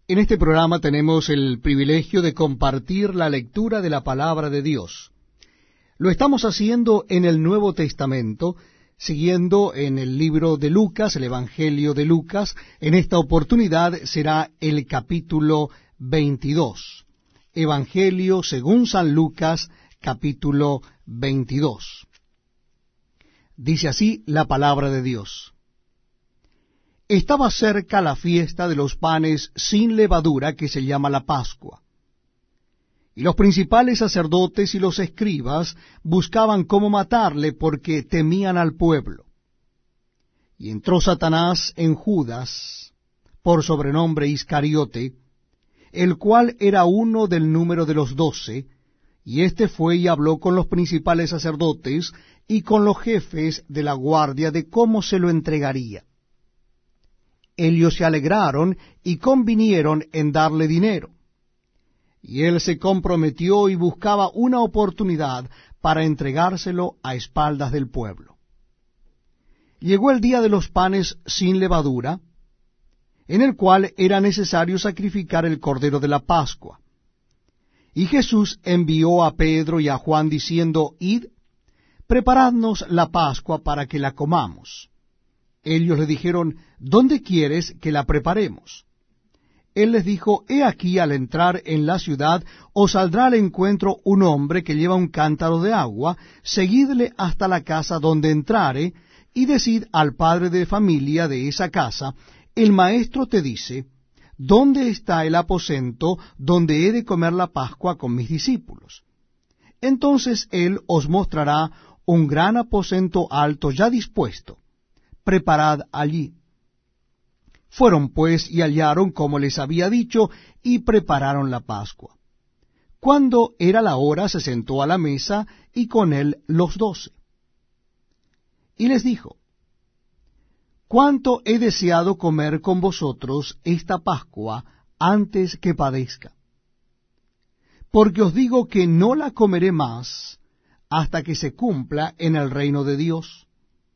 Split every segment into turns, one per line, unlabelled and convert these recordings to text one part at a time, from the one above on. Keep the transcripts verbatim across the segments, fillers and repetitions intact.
En este programa tenemos el privilegio de compartir la lectura de la palabra de Dios. Lo estamos haciendo en el Nuevo Testamento, siguiendo en el libro de Lucas, el Evangelio de Lucas. En esta oportunidad será el capítulo veintidós. Evangelio según San Lucas, capítulo veintidós. Dice así la palabra de Dios. Estaba cerca la fiesta de los panes sin levadura, que se llama la Pascua. Y los principales sacerdotes y los escribas buscaban cómo matarle, porque temían al pueblo. Y entró Satanás en Judas, por sobrenombre Iscariote, el cual era uno del número de los doce, y éste fue y habló con los principales sacerdotes y con los jefes de la guardia de cómo se lo entregaría. Ellos se alegraron y convinieron en darle dinero. Y él se comprometió y buscaba una oportunidad para entregárselo a espaldas del pueblo. Llegó el día de los panes sin levadura, en el cual era necesario sacrificar el cordero de la Pascua. Y Jesús envió a Pedro y a Juan diciendo, Id, preparadnos la Pascua para que la comamos. Ellos le dijeron, ¿dónde quieres que la preparemos? Él les dijo, he aquí, al entrar en la ciudad, os saldrá al encuentro un hombre que lleva un cántaro de agua, seguidle hasta la casa donde entrare, y decid al padre de familia de esa casa, el maestro te dice, ¿dónde está el aposento donde he de comer la Pascua con mis discípulos? Entonces él os mostrará un gran aposento alto ya dispuesto. Preparad allí. Fueron pues y hallaron como les había dicho, y prepararon la Pascua. Cuando era la hora, se sentó a la mesa, y con él los doce. Y les dijo, cuánto he deseado comer con vosotros esta Pascua antes que padezca. Porque os digo que no la comeré más hasta que se cumpla en el reino de Dios.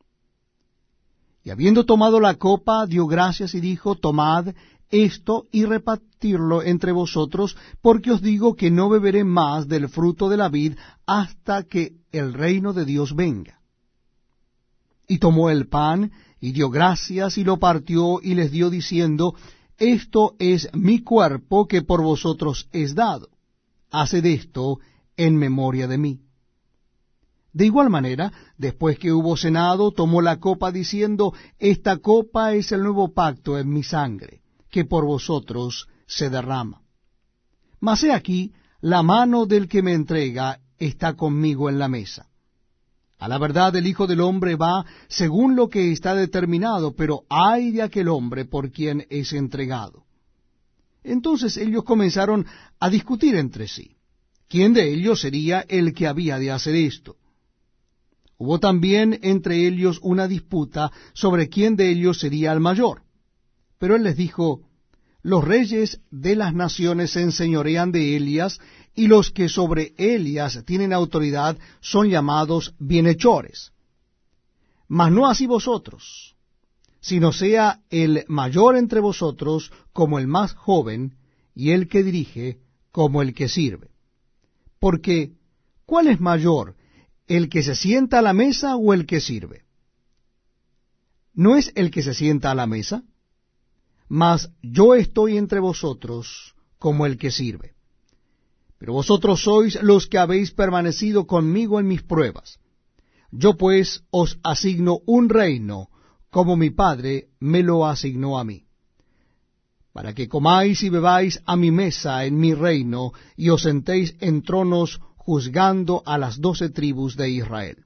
Y habiendo tomado la copa, dio gracias y dijo, tomad esto y repartirlo entre vosotros, porque os digo que no beberé más del fruto de la vid hasta que el reino de Dios venga. Y tomó el pan, y dio gracias, y lo partió, y les dio diciendo, esto es mi cuerpo que por vosotros es dado. Haced esto en memoria de mí. De igual manera, después que hubo cenado, tomó la copa diciendo, esta copa es el nuevo pacto en mi sangre, que por vosotros se derrama. Mas he aquí, la mano del que me entrega está conmigo en la mesa. A la verdad el Hijo del Hombre va según lo que está determinado, pero ay de aquel hombre por quien es entregado. Entonces ellos comenzaron a discutir entre sí, ¿quién de ellos sería el que había de hacer esto? Hubo también entre ellos una disputa sobre quién de ellos sería el mayor. Pero él les dijo, los reyes de las naciones se enseñorean de Elias, y los que sobre Elias tienen autoridad son llamados bienhechores. Mas no así vosotros, sino sea el mayor entre vosotros como el más joven, y el que dirige como el que sirve. Porque, ¿cuál es mayor, el que se sienta a la mesa o el que sirve? ¿No es el que se sienta a la mesa? Mas yo estoy entre vosotros como el que sirve. Pero vosotros sois los que habéis permanecido conmigo en mis pruebas. Yo pues os asigno un reino, como mi Padre me lo asignó a mí, para que comáis y bebáis a mi mesa en mi reino, y os sentéis en tronos juzgando a las doce tribus de Israel.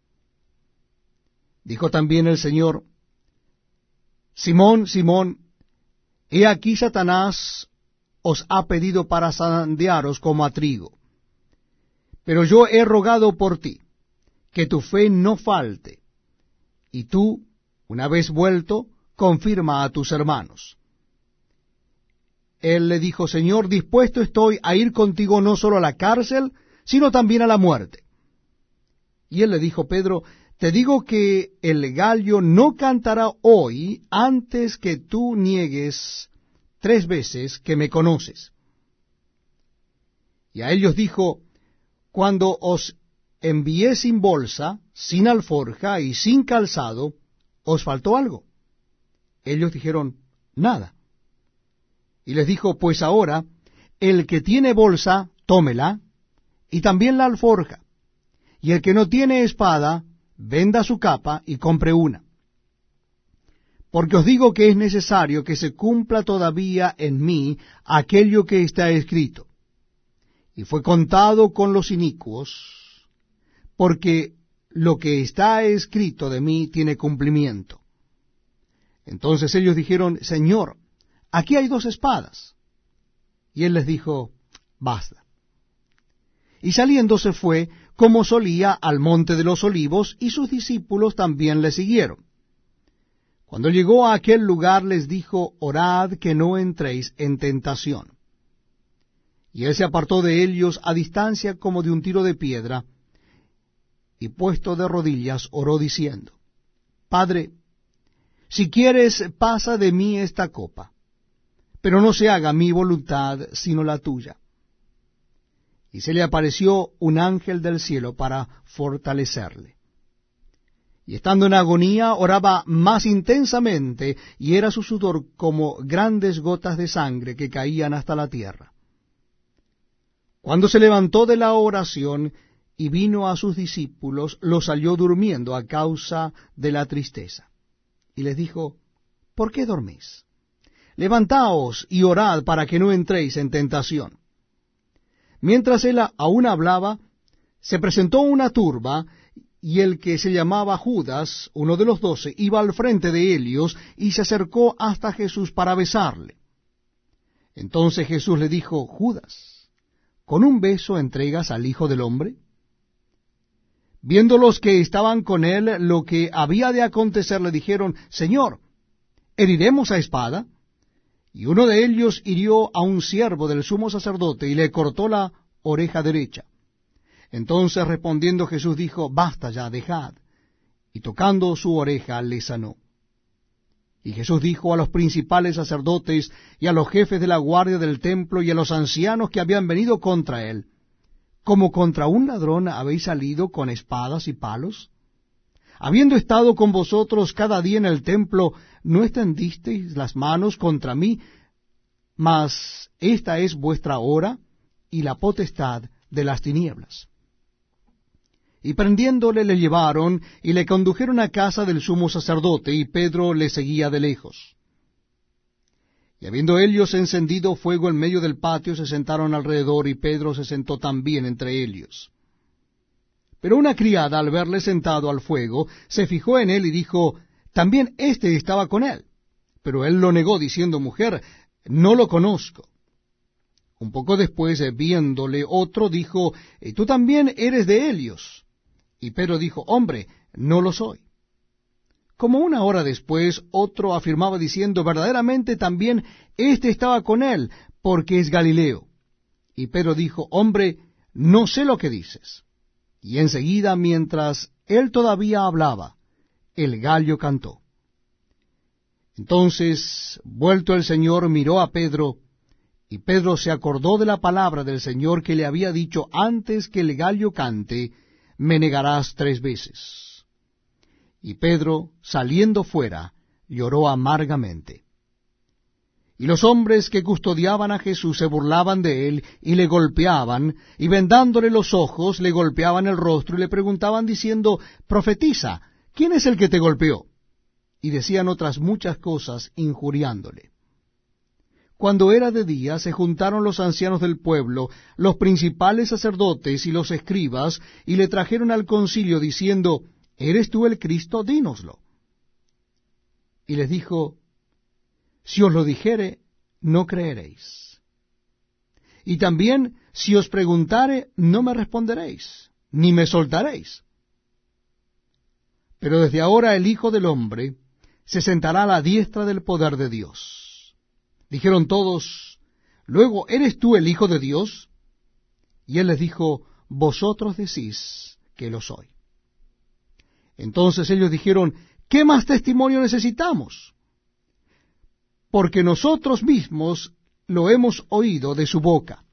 Dijo también el Señor, Simón, Simón, he aquí Satanás os ha pedido para zarandearos como a trigo. Pero yo he rogado por ti, que tu fe no falte, y tú, una vez vuelto, confirma a tus hermanos. Él le dijo, Señor, dispuesto estoy a ir contigo no solo a la cárcel, sino también a la muerte. Y él le dijo, Pedro, te digo que el gallo no cantará hoy antes que tú niegues tres veces que me conoces. Y a ellos dijo, cuando os envié sin bolsa, sin alforja y sin calzado, ¿os faltó algo? Ellos dijeron, nada. Y les dijo, pues ahora, el que tiene bolsa, tómela, y también la alforja, y el que no tiene espada, venda su capa y compre una. Porque os digo que es necesario que se cumpla todavía en mí aquello que está escrito. Y fue contado con los inicuos, porque lo que está escrito de mí tiene cumplimiento. Entonces ellos dijeron, Señor, aquí hay dos espadas. Y él les dijo, basta. Y saliendo se fue, como solía, al monte de los olivos, y sus discípulos también le siguieron. Cuando llegó a aquel lugar les dijo, orad que no entréis en tentación. Y él se apartó de ellos a distancia como de un tiro de piedra, y puesto de rodillas oró diciendo, Padre, si quieres, pasa de mí esta copa, pero no se haga mi voluntad sino la tuya. Y se le apareció un ángel del cielo para fortalecerle. Y estando en agonía, oraba más intensamente, y era su sudor como grandes gotas de sangre que caían hasta la tierra. Cuando se levantó de la oración y vino a sus discípulos, los halló durmiendo a causa de la tristeza. Y les dijo, ¿por qué dormís? Levantaos y orad para que no entréis en tentación. Mientras él aún hablaba, se presentó una turba, y el que se llamaba Judas, uno de los doce, iba al frente de ellos, y se acercó hasta Jesús para besarle. Entonces Jesús le dijo, Judas, ¿con un beso entregas al Hijo del Hombre? Viendo los que estaban con él lo que había de acontecer, le dijeron, Señor, ¿heriremos a espada? Y uno de ellos hirió a un siervo del sumo sacerdote y le cortó la oreja derecha. Entonces respondiendo Jesús dijo, basta ya, dejad. Y tocando su oreja le sanó. Y Jesús dijo a los principales sacerdotes y a los jefes de la guardia del templo y a los ancianos que habían venido contra él, ¿como contra un ladrón habéis salido con espadas y palos? Habiendo estado con vosotros cada día en el templo, ¿no extendisteis las manos contra mí? Mas esta es vuestra hora y la potestad de las tinieblas. Y prendiéndole le llevaron y le condujeron a casa del sumo sacerdote, y Pedro le seguía de lejos. Y habiendo ellos encendido fuego en medio del patio, se sentaron alrededor, y Pedro se sentó también entre ellos. Pero una criada, al verle sentado al fuego, se fijó en él y dijo, también éste estaba con él. Pero él lo negó, diciendo, mujer, no lo conozco. Un poco después, viéndole otro, dijo, tú también eres de ellos. Y Pedro dijo, hombre, no lo soy. Como una hora después, otro afirmaba diciendo, verdaderamente también éste estaba con él, porque es Galileo. Y Pedro dijo, hombre, no sé lo que dices. Y enseguida, mientras él todavía hablaba, el gallo cantó. Entonces, vuelto el Señor, miró a Pedro, y Pedro se acordó de la palabra del Señor que le había dicho, antes que el gallo cante, me negarás tres veces. Y Pedro, saliendo fuera, lloró amargamente. Y los hombres que custodiaban a Jesús se burlaban de él, y le golpeaban, y vendándole los ojos, le golpeaban el rostro, y le preguntaban diciendo, profetiza, ¿quién es el que te golpeó? Y decían otras muchas cosas, injuriándole. Cuando era de día, se juntaron los ancianos del pueblo, los principales sacerdotes y los escribas, y le trajeron al concilio, diciendo, ¿eres tú el Cristo? Dínoslo. Y les dijo, si os lo dijere, no creeréis. Y también, si os preguntare, no me responderéis, ni me soltaréis. Pero desde ahora el Hijo del Hombre se sentará a la diestra del poder de Dios. Dijeron todos, luego, ¿eres tú el Hijo de Dios? Y él les dijo, vosotros decís que lo soy. Entonces ellos dijeron, ¿qué más testimonio necesitamos? porque nosotros mismos lo hemos oído de su boca.